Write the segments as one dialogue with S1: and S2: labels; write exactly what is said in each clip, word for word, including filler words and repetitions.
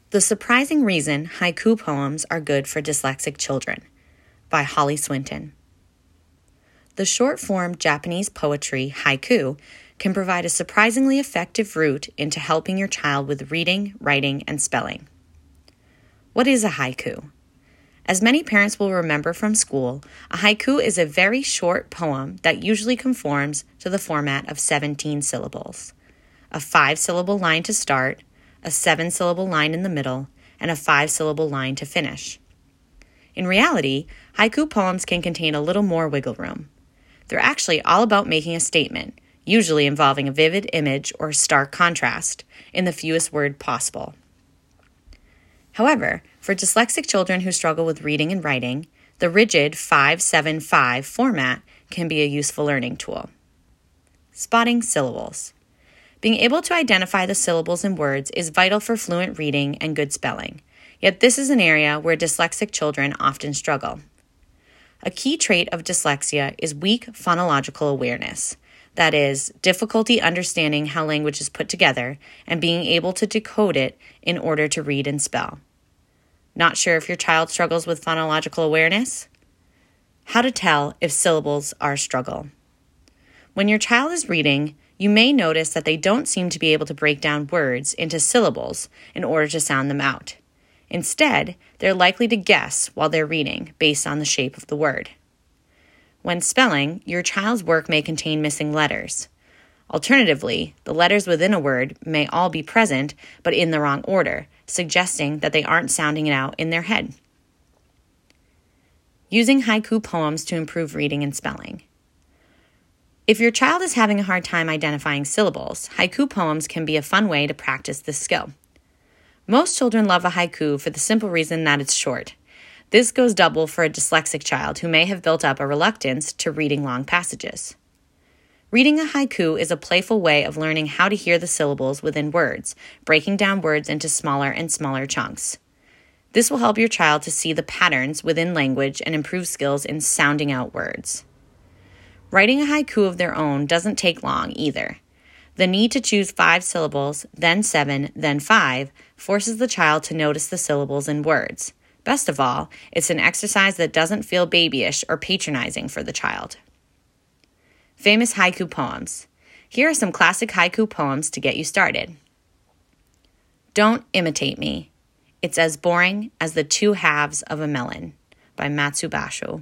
S1: The Surprising Reason Haiku Poems Are Good for Dyslexic Children by Holly Swinton. The short-form Japanese poetry, haiku, can provide a surprisingly effective route into helping your child with reading, writing, and spelling. What is a haiku? As many parents will remember from school, a haiku is a very short poem that usually conforms to the format of seventeen syllables. A five-syllable line to start, a seven-syllable line in the middle, and a five-syllable line to finish. In reality, haiku poems can contain a little more wiggle room. They're actually all about making a statement, usually involving a vivid image or stark contrast, in the fewest words possible. However, for dyslexic children who struggle with reading and writing, the rigid five seven five format can be a useful learning tool. Spotting syllables. Being able to identify the syllables in words is vital for fluent reading and good spelling, yet this is an area where dyslexic children often struggle. A key trait of dyslexia is weak phonological awareness, that is, difficulty understanding how language is put together and being able to decode it in order to read and spell. Not sure if your child struggles with phonological awareness? How to tell if syllables are a struggle. When your child is reading, you may notice that they don't seem to be able to break down words into syllables in order to sound them out. Instead, they're likely to guess while they're reading based on the shape of the word. When spelling, your child's work may contain missing letters. Alternatively, the letters within a word may all be present but in the wrong order, suggesting that they aren't sounding it out in their head. Using haiku poems to improve reading and spelling. If your child is having a hard time identifying syllables, haiku poems can be a fun way to practice this skill. Most children love a haiku for the simple reason that it's short. This goes double for a dyslexic child who may have built up a reluctance to reading long passages. Reading a haiku is a playful way of learning how to hear the syllables within words, breaking down words into smaller and smaller chunks. This will help your child to see the patterns within language and improve skills in sounding out words. Writing a haiku of their own doesn't take long either. The need to choose five syllables, then seven, then five, forces the child to notice the syllables in words. Best of all, it's an exercise that doesn't feel babyish or patronizing for the child. Famous haiku poems. Here are some classic haiku poems to get you started. Don't imitate me. It's as boring as the two halves of a melon by Matsubasho.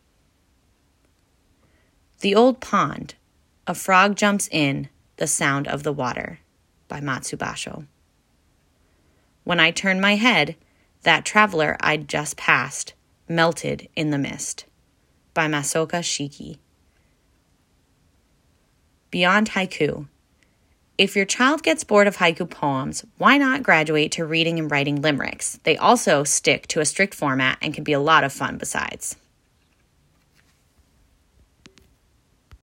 S1: The Old Pond. A frog jumps in, the sound of the water by Matsubasho. When I turned my head, that traveler I'd just passed melted in the mist by Masaoka Shiki. Beyond haiku. If your child gets bored of haiku poems, why not graduate to reading and writing limericks? They also stick to a strict format and can be a lot of fun besides.